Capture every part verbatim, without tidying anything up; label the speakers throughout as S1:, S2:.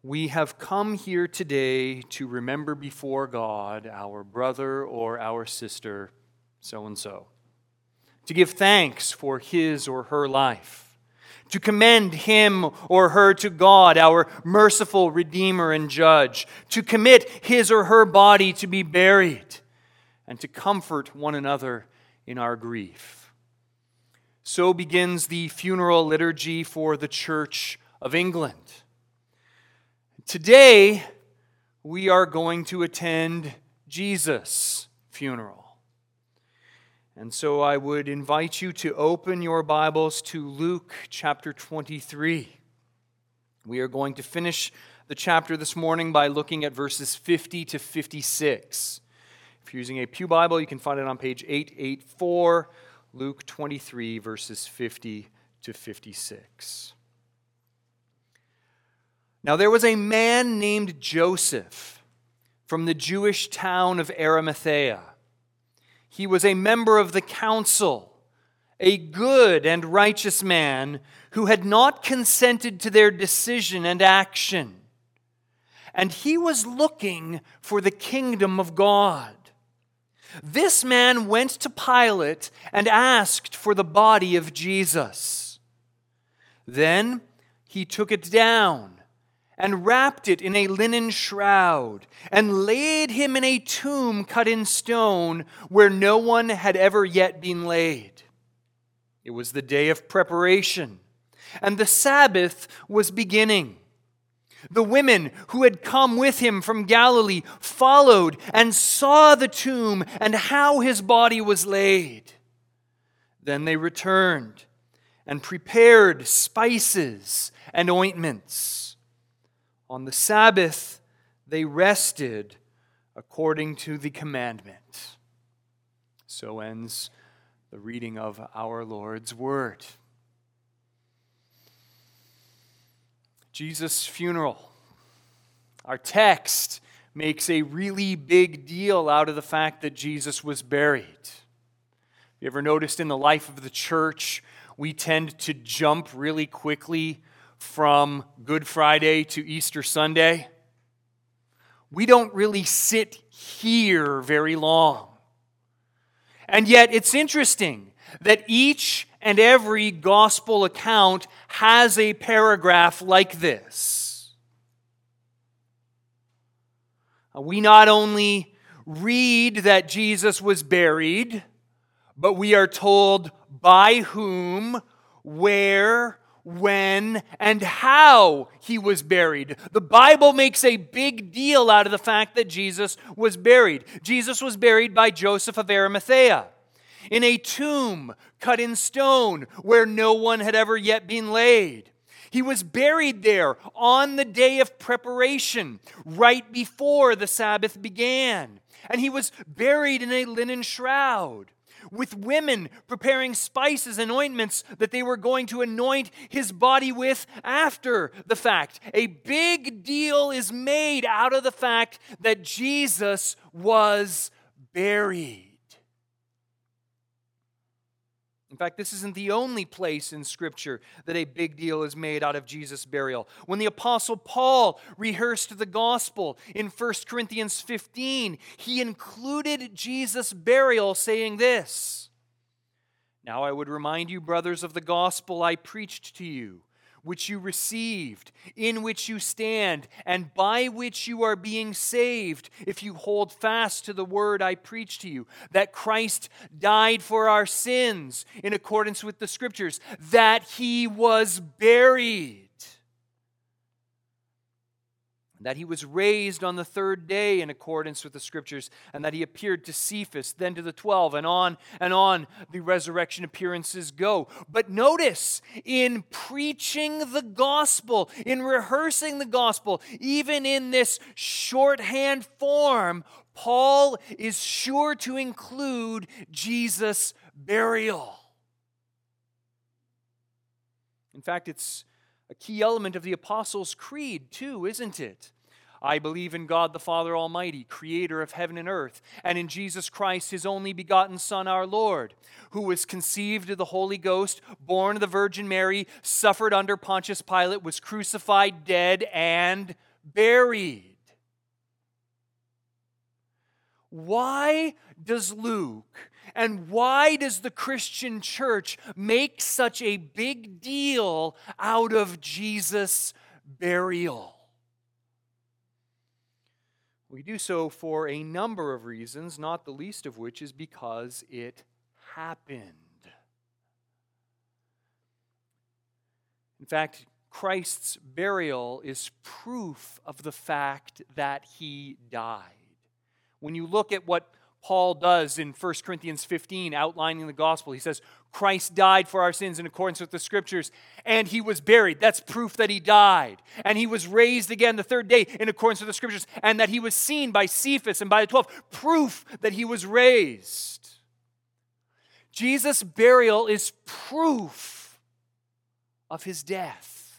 S1: We have come here today to remember before God our brother or our sister, so-and-so, to give thanks for his or her life, to commend him or her to God, our merciful Redeemer and Judge, to commit his or her body to be buried, and to comfort one another in our grief. So begins the funeral liturgy for the Church of England. Today, we are going to attend Jesus' funeral. And so I would invite you to open your Bibles to Luke chapter twenty-three. We are going to finish the chapter this morning by looking at verses fifty to fifty-six. If you're using a Pew Bible, you can find it on page eight eighty-four, Luke twenty-three, verses fifty to fifty-six. Now there was a man named Joseph from the Jewish town of Arimathea. He was a member of the council, a good and righteous man who had not consented to their decision and action. And he was looking for the kingdom of God. This man went to Pilate and asked for the body of Jesus. Then he took it down and wrapped it in a linen shroud, and laid him in a tomb cut in stone where no one had ever yet been laid. It was the day of preparation, and the Sabbath was beginning. The women who had come with him from Galilee followed and saw the tomb and how his body was laid. Then they returned and prepared spices and ointments. On the Sabbath, they rested according to the commandment. So ends the reading of our Lord's Word. Jesus' funeral. Our text makes a really big deal out of the fact that Jesus was buried. You ever noticed in the life of the church, we tend to jump really quickly from Good Friday to Easter Sunday? We don't really sit here very long. And yet it's interesting that each and every gospel account has a paragraph like this. We not only read that Jesus was buried, but we are told by whom, where, when, and how he was buried. The Bible makes a big deal out of the fact that Jesus was buried. Jesus was buried by Joseph of Arimathea in a tomb cut in stone where no one had ever yet been laid. He was buried there on the day of preparation, right before the Sabbath began. And he was buried in a linen shroud, with women preparing spices and ointments that they were going to anoint his body with after the fact. A big deal is made out of the fact that Jesus was buried. In fact, this isn't the only place in Scripture that a big deal is made out of Jesus' burial. When the Apostle Paul rehearsed the gospel in First Corinthians fifteen, he included Jesus' burial, saying this: "Now I would remind you, brothers, of the gospel I preached to you, which you received, in which you stand, and by which you are being saved, if you hold fast to the word I preached to you, that Christ died for our sins in accordance with the Scriptures, that he was buried, that he was raised on the third day in accordance with the Scriptures, and that he appeared to Cephas, then to the twelve, and on and on the resurrection appearances go." But notice, in preaching the gospel, in rehearsing the gospel, even in this shorthand form, Paul is sure to include Jesus' burial. In fact, it's a key element of the Apostles' Creed, too, isn't it? I believe in God the Father Almighty, creator of heaven and earth, and in Jesus Christ, his only begotten Son, our Lord, who was conceived of the Holy Ghost, born of the Virgin Mary, suffered under Pontius Pilate, was crucified, dead, and buried. Why does Luke and why does the Christian church make such a big deal out of Jesus' burial? We do so for a number of reasons, not the least of which is because it happened. In fact, Christ's burial is proof of the fact that he died. When you look at what Paul does in First Corinthians fifteen, outlining the gospel, he says, Christ died for our sins in accordance with the Scriptures, and he was buried. That's proof that he died. And he was raised again the third day in accordance with the Scriptures, and that he was seen by Cephas and by the twelve. Proof that he was raised. Jesus' burial is proof of his death.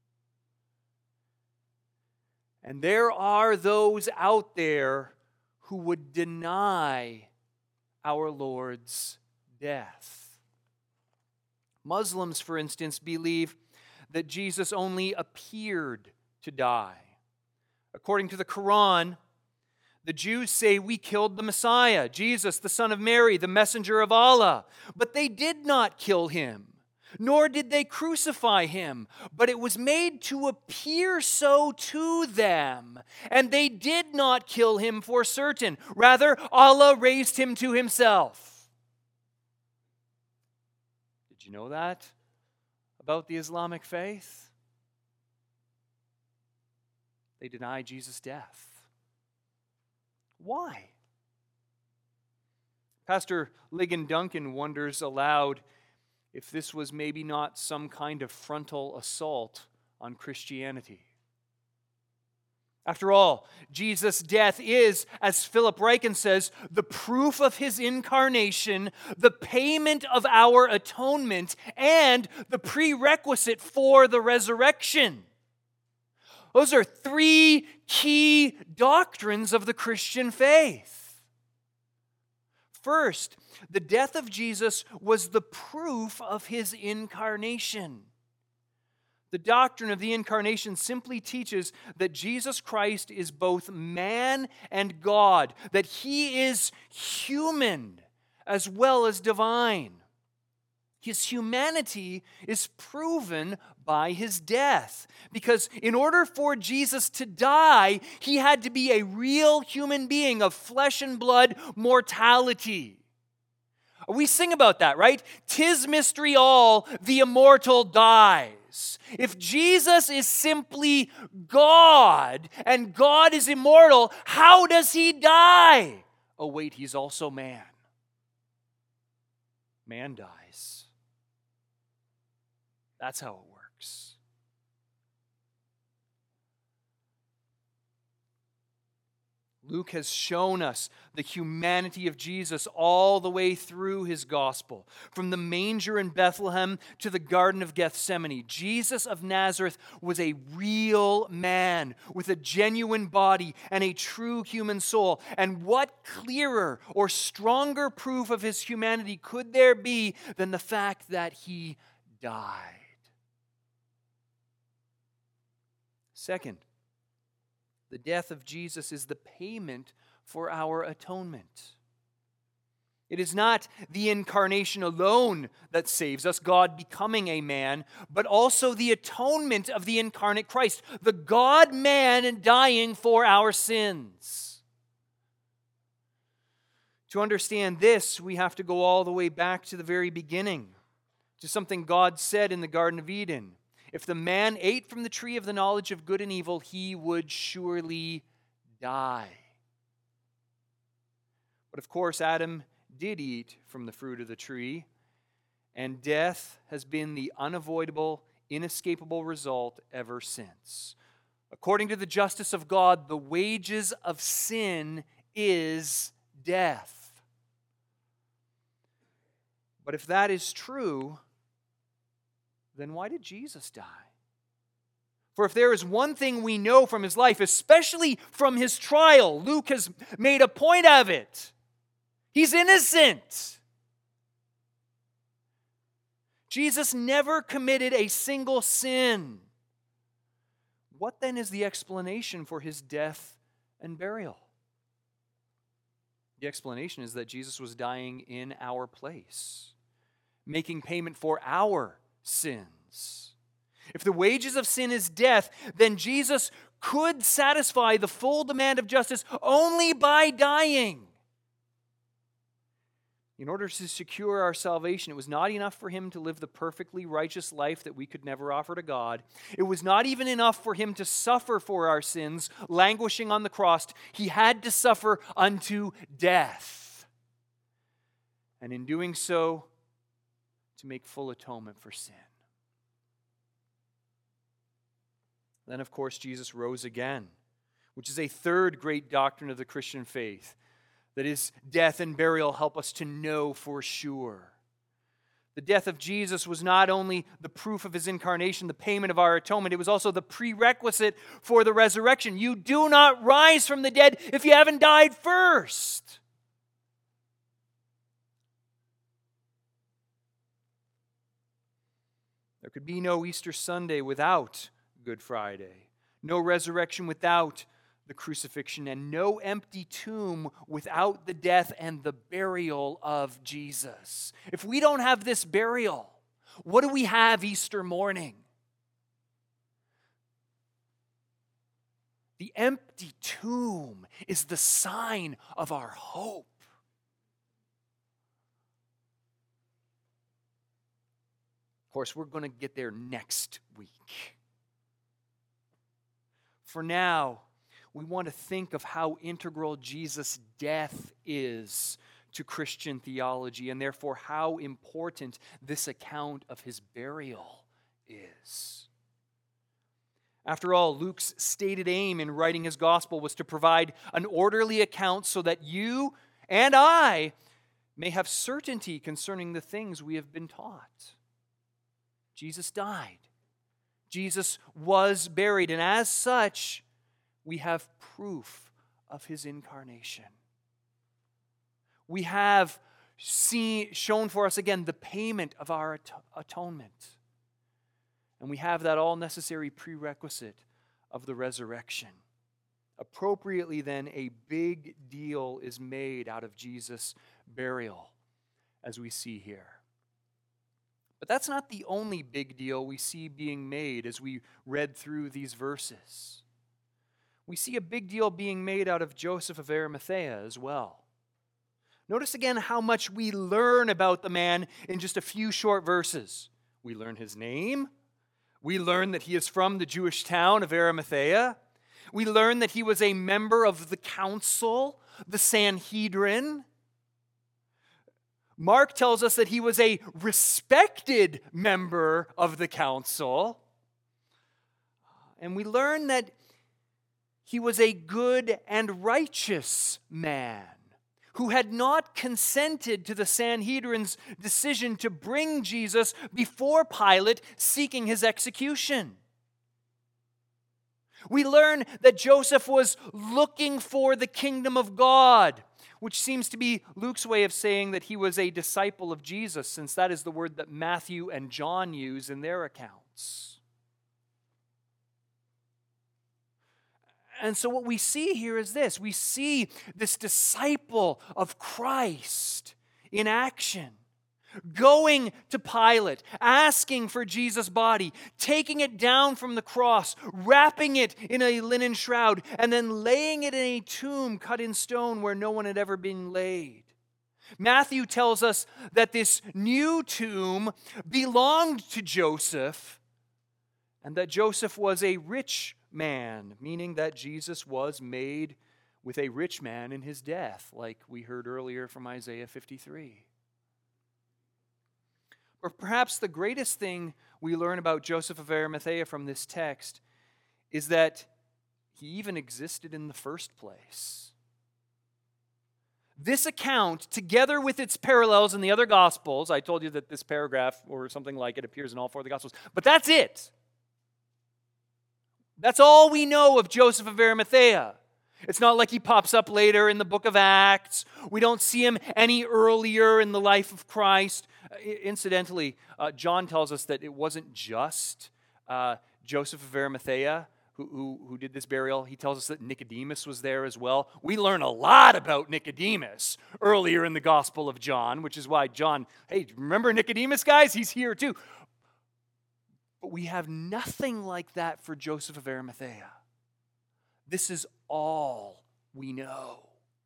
S1: And there are those out there who would deny our Lord's death. Muslims, for instance, believe that Jesus only appeared to die. According to the Quran, the Jews say we killed the Messiah, Jesus, the son of Mary, the messenger of Allah. But they did not kill him, nor did they crucify him, but it was made to appear so to them. And they did not kill him for certain. Rather, Allah raised him to himself. Did you know that about the Islamic faith? They deny Jesus' death. Why? Pastor Ligon Duncan wonders aloud if this was maybe not some kind of frontal assault on Christianity. After all, Jesus' death is, as Philip Ryken says, the proof of his incarnation, the payment of our atonement, and the prerequisite for the resurrection. Those are three key doctrines of the Christian faith. First, the death of Jesus was the proof of his incarnation. The doctrine of the incarnation simply teaches that Jesus Christ is both man and God, that he is human as well as divine. His humanity is proven by his death, because in order for Jesus to die, he had to be a real human being of flesh and blood mortality. We sing about that, right? 'Tis mystery all, the immortal dies. If Jesus is simply God and God is immortal, how does he die? Oh wait, he's also man. Man dies. That's how it works. Luke has shown us the humanity of Jesus all the way through his gospel. From the manger in Bethlehem to the Garden of Gethsemane, Jesus of Nazareth was a real man with a genuine body and a true human soul. And what clearer or stronger proof of his humanity could there be than the fact that he died? Second, the death of Jesus is the payment for our atonement. It is not the incarnation alone that saves us, God becoming a man, but also the atonement of the incarnate Christ, the God-man dying for our sins. To understand this, we have to go all the way back to the very beginning, to something God said in the Garden of Eden. If the man ate from the tree of the knowledge of good and evil, he would surely die. But of course, Adam did eat from the fruit of the tree, and death has been the unavoidable, inescapable result ever since. According to the justice of God, the wages of sin is death. But if that is true, then why did Jesus die? For if there is one thing we know from his life, especially from his trial, Luke has made a point of it. He's innocent. Jesus never committed a single sin. What then is the explanation for his death and burial? The explanation is that Jesus was dying in our place, making payment for our sins. If the wages of sin is death, then Jesus could satisfy the full demand of justice only by dying. In order to secure our salvation, it was not enough for him to live the perfectly righteous life that we could never offer to God. It was not even enough for him to suffer for our sins, languishing on the cross. He had to suffer unto death. And in doing so, to make full atonement for sin. Then, of course, Jesus rose again, which is a third great doctrine of the Christian faith. That his death and burial help us to know for sure. The death of Jesus was not only the proof of his incarnation, the payment of our atonement, it was also the prerequisite for the resurrection. You do not rise from the dead if you haven't died first. There could be no Easter Sunday without Good Friday, no resurrection without the crucifixion, and no empty tomb without the death and the burial of Jesus. If we don't have this burial, what do we have Easter morning? The empty tomb is the sign of our hope. Of course, we're going to get there next week. For now, we want to think of how integral Jesus' death is to Christian theology, and therefore how important this account of his burial is. After all, Luke's stated aim in writing his gospel was to provide an orderly account so that you and I may have certainty concerning the things we have been taught. Jesus died. Jesus was buried, and as such, we have proof of his incarnation. We have seen, shown for us again the payment of our at- atonement. And we have that all necessary prerequisite of the resurrection. Appropriately then, a big deal is made out of Jesus' burial, as we see here. But that's not the only big deal we see being made as we read through these verses. We see a big deal being made out of Joseph of Arimathea as well. Notice again how much we learn about the man in just a few short verses. We learn his name. We learn that he is from the Jewish town of Arimathea. We learn that he was a member of the council, the Sanhedrin. Mark tells us that he was a respected member of the council. And we learn that he was a good and righteous man who had not consented to the Sanhedrin's decision to bring Jesus before Pilate, seeking his execution. We learn that Joseph was looking for the kingdom of God, which seems to be Luke's way of saying that he was a disciple of Jesus, since that is the word that Matthew and John use in their accounts. And so what we see here is this. We see this disciple of Christ in action, going to Pilate, asking for Jesus' body, taking it down from the cross, wrapping it in a linen shroud, and then laying it in a tomb cut in stone where no one had ever been laid. Matthew tells us that this new tomb belonged to Joseph, and that Joseph was a rich man, meaning that Jesus was made with a rich man in his death, like we heard earlier from Isaiah fifty-three. Or perhaps the greatest thing we learn about Joseph of Arimathea from this text is that he even existed in the first place. This account, together with its parallels in the other Gospels, I told you that this paragraph or something like it appears in all four of the Gospels, but that's it. That's all we know of Joseph of Arimathea. It's not like he pops up later in the book of Acts. We don't see him any earlier in the life of Christ. Uh, incidentally, uh, John tells us that it wasn't just uh, Joseph of Arimathea who, who, who did this burial. He tells us that Nicodemus was there as well. We learn a lot about Nicodemus earlier in the Gospel of John, which is why John, hey, remember Nicodemus, guys? He's here too. But we have nothing like that for Joseph of Arimathea. This is all we know.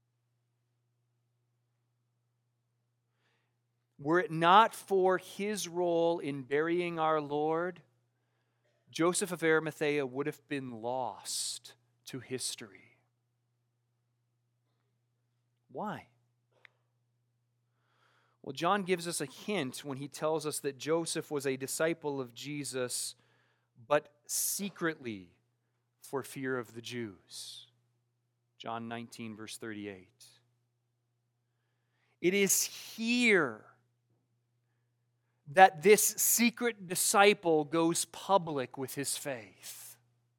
S1: Were it not for his role in burying our Lord, Joseph of Arimathea would have been lost to history. Why? Well, John gives us a hint when he tells us that Joseph was a disciple of Jesus, but secretly for fear of the Jews. John nineteen, verse thirty-eight. It is here that this secret disciple goes public with his faith.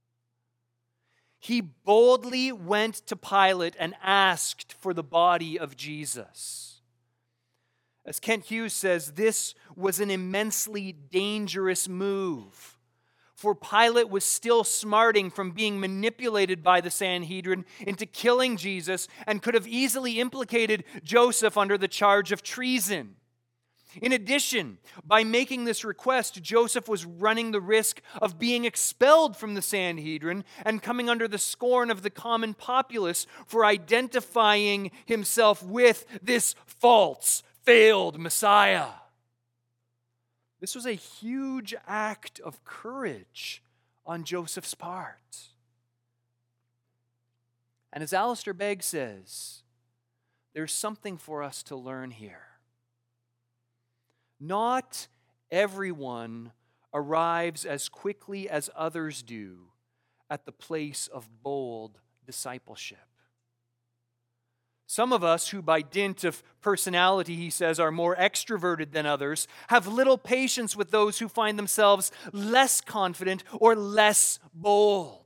S1: He boldly went to Pilate and asked for the body of Jesus. As Kent Hughes says, this was an immensely dangerous move. For Pilate was still smarting from being manipulated by the Sanhedrin into killing Jesus and could have easily implicated Joseph under the charge of treason. In addition, by making this request, Joseph was running the risk of being expelled from the Sanhedrin and coming under the scorn of the common populace for identifying himself with this false, failed Messiah. This was a huge act of courage on Joseph's part. And as Alistair Begg says, there's something for us to learn here. Not everyone arrives as quickly as others do at the place of bold discipleship. Some of us who by dint of personality, he says, are more extroverted than others, have little patience with those who find themselves less confident or less bold.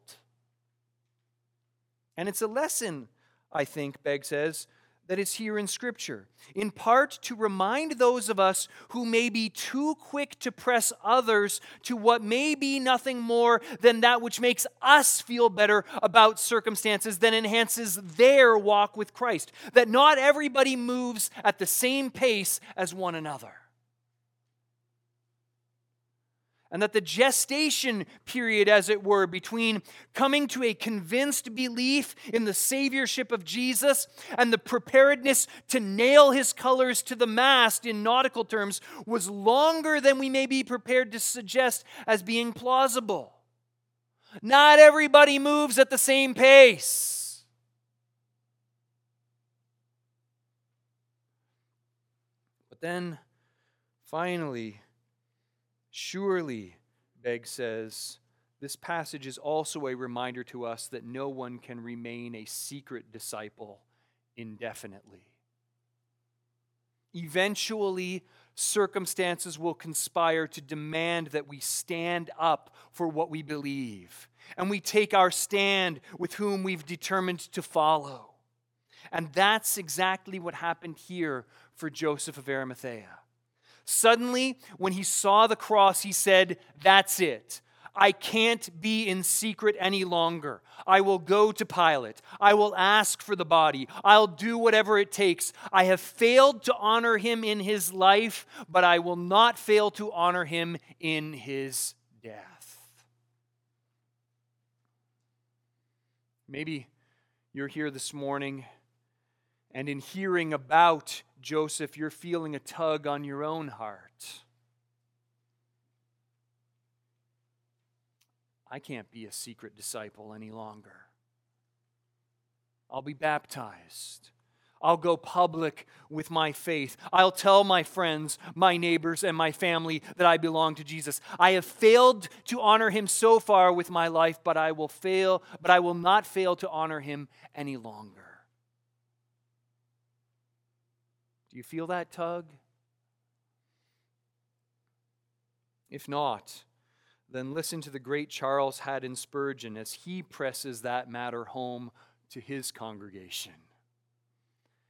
S1: And it's a lesson, I think, Begg says, that is here in Scripture, in part to remind those of us who may be too quick to press others to what may be nothing more than that which makes us feel better about circumstances that enhances their walk with Christ. That not everybody moves at the same pace as one another. And that the gestation period, as it were, between coming to a convinced belief in the saviorship of Jesus and the preparedness to nail his colors to the mast in nautical terms was longer than we may be prepared to suggest as being plausible. Not everybody moves at the same pace. But then, finally, surely, Begg says, this passage is also a reminder to us that no one can remain a secret disciple indefinitely. Eventually, circumstances will conspire to demand that we stand up for what we believe, and we take our stand with whom we've determined to follow. And that's exactly what happened here for Joseph of Arimathea. Suddenly, when he saw the cross, he said, "That's it. I can't be in secret any longer. I will go to Pilate. I will ask for the body. I'll do whatever it takes. I have failed to honor him in his life, but I will not fail to honor him in his death." Maybe you're here this morning, and in hearing about Joseph, you're feeling a tug on your own heart. I can't be a secret disciple any longer. I'll be baptized. I'll go public with my faith. I'll tell my friends, my neighbors, and my family that I belong to Jesus. I have failed to honor him so far with my life, but I will fail, but I will not fail to honor him any longer. Do you feel that tug? If not, then listen to the great Charles Haddon Spurgeon as he presses that matter home to his congregation.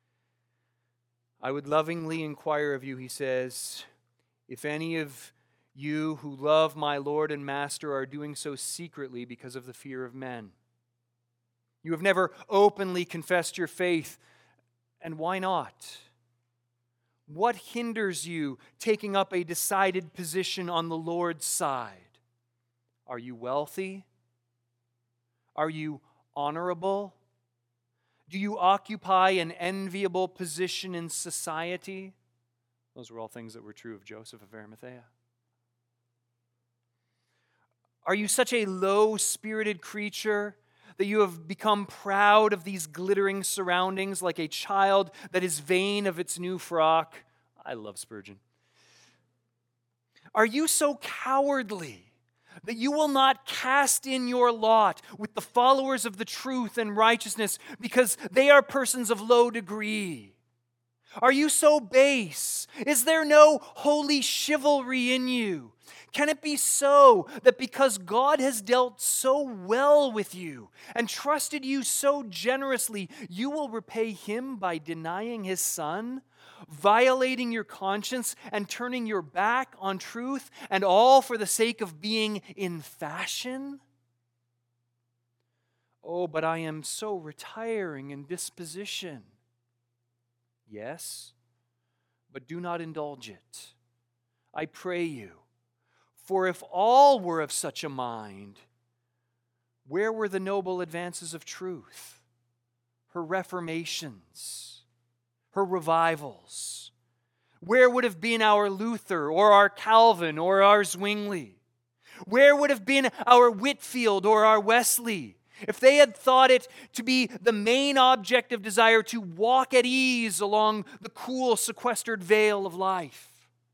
S1: "I would lovingly inquire of you," he says, "if any of You who love my Lord and Master are doing so secretly because of the fear of men. You have never openly confessed your faith, and why not? What hinders you taking up a decided position on the Lord's side? Are you wealthy? Are you honorable? Do you occupy an enviable position in society? Those were all things that were true of Joseph of Arimathea. Are you such a low-spirited creature that you have become proud of these glittering surroundings like a child that is vain of its new frock? I love Spurgeon. Are you so cowardly that you will not cast in your lot with the followers of the truth and righteousness because they are persons of low degree? Are you so base? Is there no holy chivalry in you? Can it be so that because God has dealt so well with you and trusted you so generously, you will repay him by denying his Son, violating your conscience, and turning your back on truth, and all for the sake of being in fashion? Oh, but I am so retiring in disposition. Yes, but do not indulge it, I pray you. For if all were of such a mind, where were the noble advances of truth, her reformations, her revivals? Where would have been our Luther or our Calvin or our Zwingli? Where would have been our Whitfield or our Wesley if they had thought it to be the main object of desire to walk at ease along the cool, sequestered vale of life?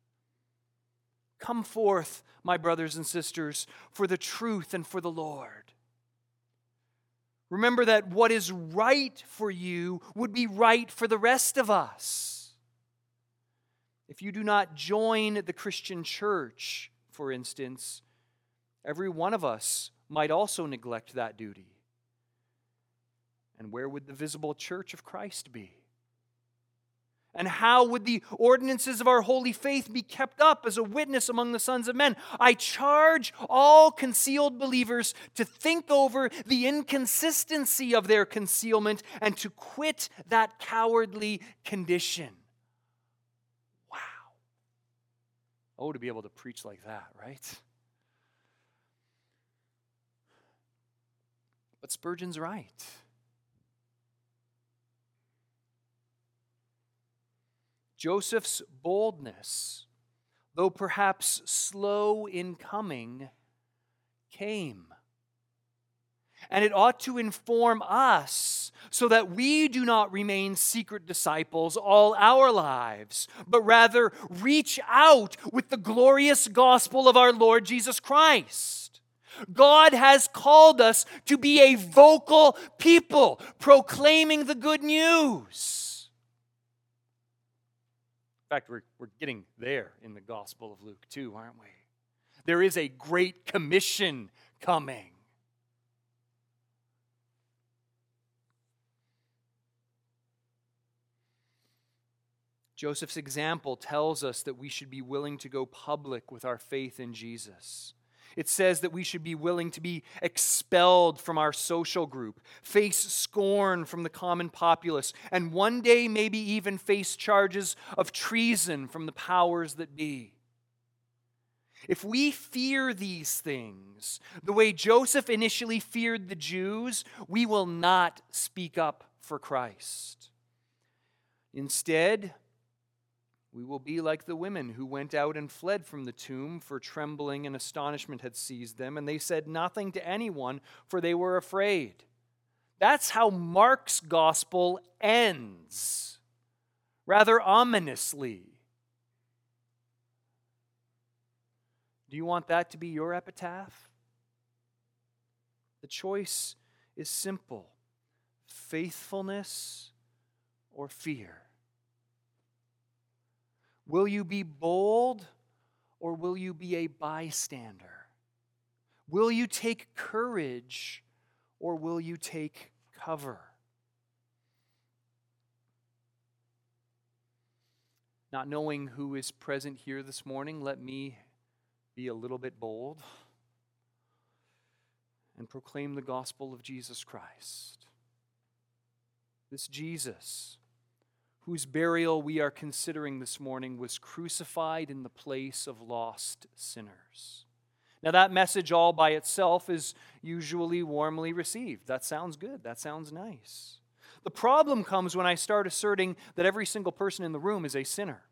S1: Come forth, my brothers and sisters, for the truth and for the Lord. Remember that what is right for you would be right for the rest of us. If you do not join the Christian church, for instance, every one of us might also neglect that duty. And where would the visible church of Christ be? And how would the ordinances of our holy faith be kept up as a witness among the sons of men? I charge all concealed believers to think over the inconsistency of their concealment and to quit that cowardly condition. Wow. Oh, to be able to preach like that, right? But Spurgeon's right. Joseph's boldness, though perhaps slow in coming, came. And it ought to inform us so that we do not remain secret disciples all our lives, but rather reach out with the glorious gospel of our Lord Jesus Christ. God has called us to be a vocal people, proclaiming the good news. In fact, we're, we're getting there in the Gospel of Luke too, aren't we? There is a great commission coming. Joseph's example tells us that we should be willing to go public with our faith in Jesus. It says that we should be willing to be expelled from our social group, face scorn from the common populace, and one day maybe even face charges of treason from the powers that be. If we fear these things the way Joseph initially feared the Jews, we will not speak up for Christ. Instead, we will be like the women who went out and fled from the tomb, for trembling and astonishment had seized them, and they said nothing to anyone, for they were afraid. That's how Mark's gospel ends, rather ominously. Do you want that to be your epitaph? The choice is simple: faithfulness or fear. Will you be bold or will you be a bystander? Will you take courage or will you take cover? Not knowing who is present here this morning, let me be a little bit bold and proclaim the gospel of Jesus Christ. This Jesus, whose burial we are considering this morning, was crucified in the place of lost sinners. Now, that message all by itself is usually warmly received. That sounds good. That sounds nice. The problem comes when I start asserting that every single person in the room is a sinner.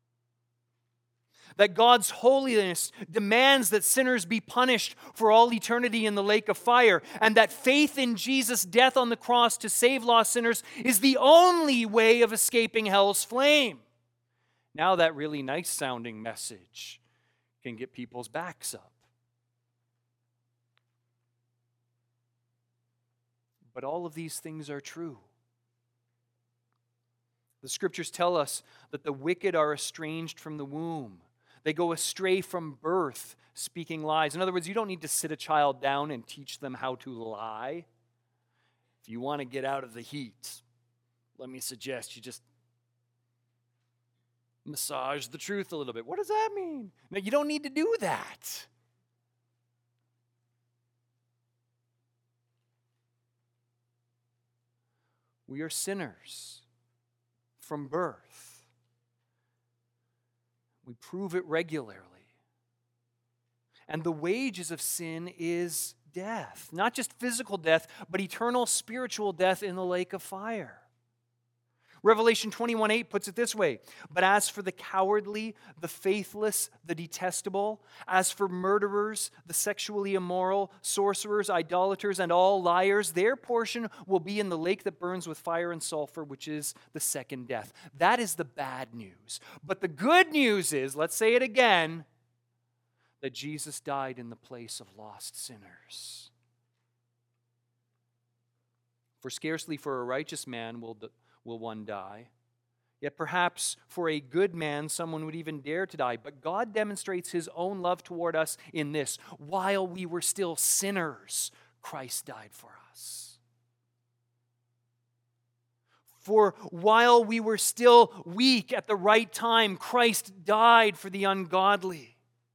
S1: That God's holiness demands that sinners be punished for all eternity in the lake of fire, and that faith in Jesus' death on the cross to save lost sinners is the only way of escaping hell's flame. Now that really nice sounding message can get people's backs up. But all of these things are true. The scriptures tell us that the wicked are estranged from the womb. They go astray from birth, speaking lies. In other words, you don't need to sit a child down and teach them how to lie. If you want to get out of the heat, let me suggest you just massage the truth a little bit. What does that mean? No, you don't need to do that. We are sinners from birth. We prove it regularly. And the wages of sin is death. Not just physical death, but eternal spiritual death in the lake of fire. Revelation twenty-one eight puts it this way, "But as for the cowardly, the faithless, the detestable, as for murderers, the sexually immoral, sorcerers, idolaters, and all liars, their portion will be in the lake that burns with fire and sulfur, which is the second death." That is the bad news. But the good news is, let's say it again, that Jesus died in the place of lost sinners. For scarcely for a righteous man will the will one die. Yet perhaps for a good man, someone would even dare to die. But God demonstrates his own love toward us in this: while we were still sinners, Christ died for us. For while we were still weak at the right time, Christ died for the ungodly.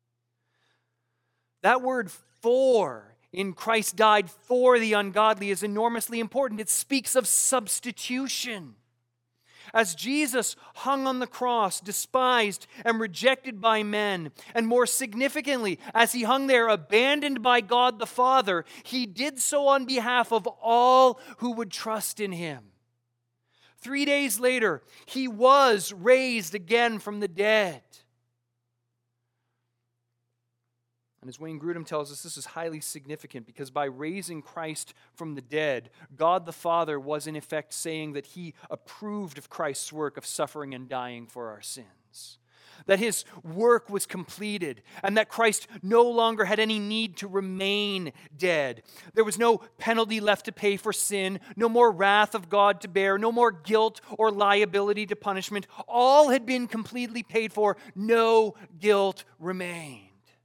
S1: That word "for" in Christ died for the ungodly is enormously important. It speaks of substitution. As Jesus hung on the cross, despised and rejected by men, and more significantly, as he hung there abandoned by God the Father, he did so on behalf of all who would trust in him. Three days later, he was raised again from the dead. And as Wayne Grudem tells us, this is highly significant because by raising Christ from the dead, God the Father was in effect saying that he approved of Christ's work of suffering and dying for our sins. That his work was completed and that Christ no longer had any need to remain dead. There was no penalty left to pay for sin, no more wrath of God to bear, no more guilt or liability to punishment. All had been completely paid for. No guilt remained.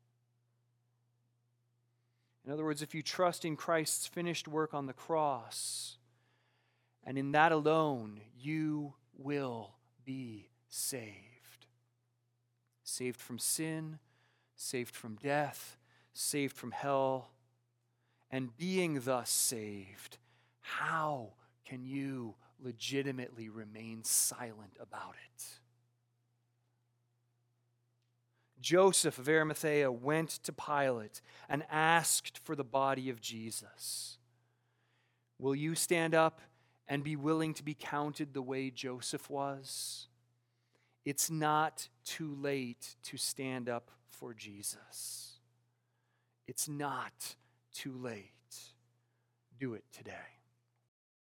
S1: In other words, if you trust in Christ's finished work on the cross, and in that alone, you will be saved. Saved from sin, saved from death, saved from hell. And being thus saved, how can you legitimately remain silent about it? Joseph of Arimathea went to Pilate and asked for the body of Jesus. Will you stand up and be willing to be counted the way Joseph was? It's not too late to stand up for Jesus. It's not too late. Do it today.